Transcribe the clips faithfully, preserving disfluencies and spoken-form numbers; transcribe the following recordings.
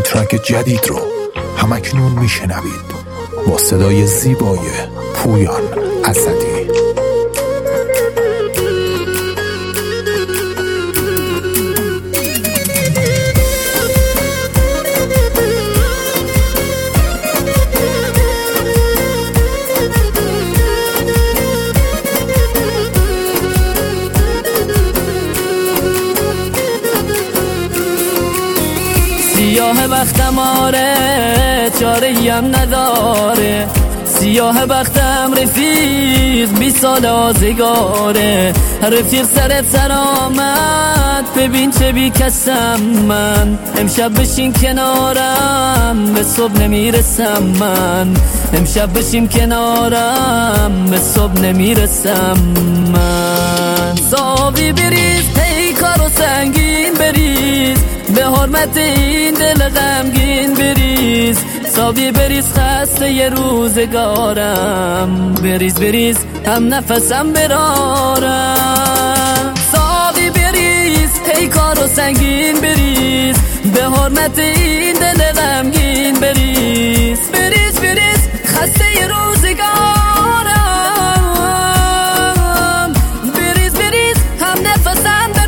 این ترک جدید رو همکنون میشنوید با صدای زیبای پویان اسدی. سیاه بختم آره چاره‌ای هم نداره، سیاه بختم رفیق بی سال آزگاره، رفیق سرت سر آمد ببین چه بی کسم من، امشب بشین کنارم به صبح نمیرسم من، امشب بشین کنارم به صبح نمیرسم من. صافی بریز پیکار و سنگین بریز، به حرمت این دل غمگین بریز، صافی بریز خسته ی روزگارم، بریز بریز هم نفسم برارم. صافی بریز پیکار و سنگین بریز، به حرمت این دل غمگین بریز، بریز بریز خسته ی روزگارم، بریز بریز هم نفسم برارم.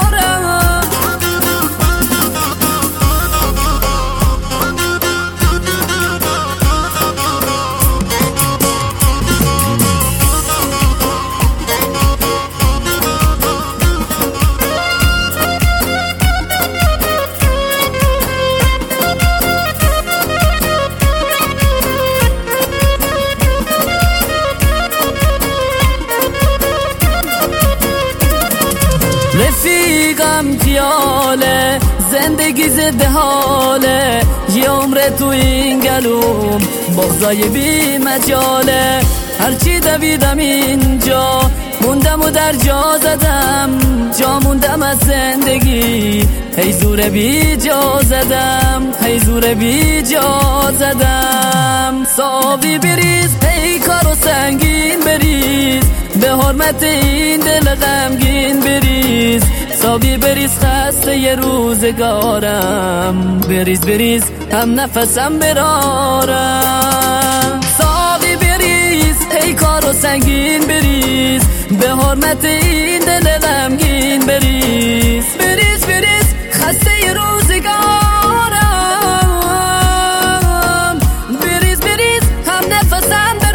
رفیقم خیاله زندگی زده حاله، یه عمر تو این گلوم بغضای بی مجاله، هرچی دویدم اینجا موندم و در جا زدم، جا موندم از زندگی هی زور بی جا زدم، هی زور بی جا زدم. صافی بریز پیکار و سنگین بریز، به حرمت این دل غمگین بریز، صافی بریز خسته ی روزگارم، بریز بریز هم نفسم برارم. صافی بریز پیکار و سنگین بریز، به حرمت این دل غمگین بریز، بریز بریز خسته ی روزگارم، بریز بریز هم نفسم برارم.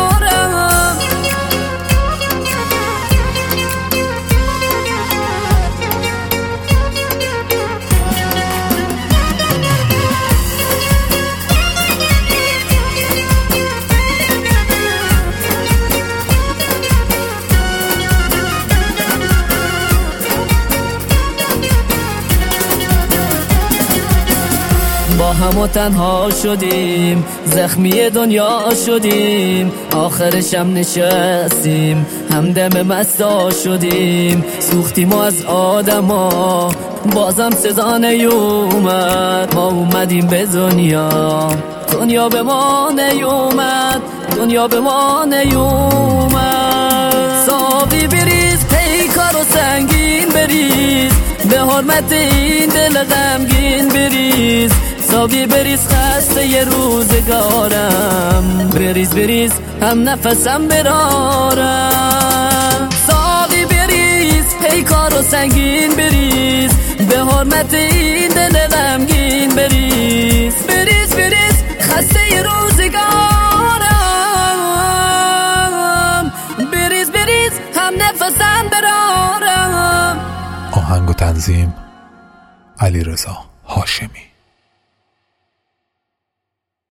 با هم و تنها شدیم، زخمی دنیا شدیم، آخرشم نشستیم همدم مستا شدیم، سوختیم و از آدما بازم صدا نیومد، ما اومدیم به دنیا دنیا به ما نیومد، دنیا به ما نیومد. صافی بریز پیکار و سنگین بریز، به حرمت این دل غمگین بریز، صافی بریز خسته ی روزگارم، بریز بریز هم نفسم برارم. صافی بریز پیکار و سنگین بریز، به حرمت این دل غمگین بریز، بریز بریز خسته ی روزگارم، بریز بریز هم نفسم برارم. آهنگ و تنظیم علیرضا هاشمی.